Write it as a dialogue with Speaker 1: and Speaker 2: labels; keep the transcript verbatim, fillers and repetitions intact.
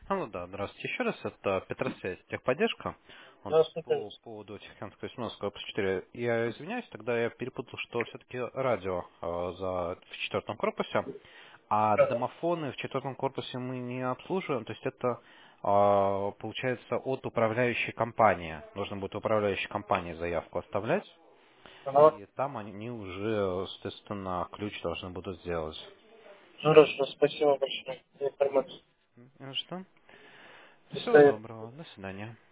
Speaker 1: Алло, да, здравствуйте еще раз. Это Петросвязь, техподдержка. Вот,
Speaker 2: Здравствуйте.
Speaker 1: по поводу Тихоокеанского восемнадцать корпус четыре. Я извиняюсь, тогда я перепутал, что все-таки радио э, за, в четвертом корпусе, а
Speaker 2: Ага.
Speaker 1: домофоны в четвертом корпусе мы не обслуживаем. То есть это э, получается от управляющей компании. Нужно будет управляющей компании заявку оставлять.
Speaker 2: Ага.
Speaker 1: И там они уже, соответственно, ключ должны будут сделать.
Speaker 2: Хорошо, спасибо большое за информацию.
Speaker 1: Ну что?
Speaker 2: До
Speaker 1: Всего
Speaker 2: свидания.
Speaker 1: доброго. До свидания.